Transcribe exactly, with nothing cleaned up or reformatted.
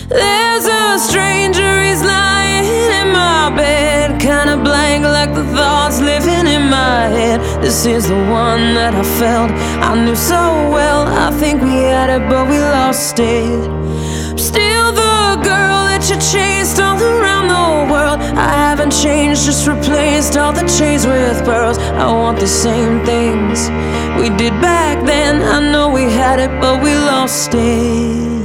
There's a stranger, he's lying in my bed, kinda blank like the thoughts living in my head. This is the one that I felt I knew so well. I think we had it, but we lost it. Still the girl that you chased all around the world. I haven't changed, just replaced all the chains with pearls. I want the same things we did back then. I know we had it, but we lost it.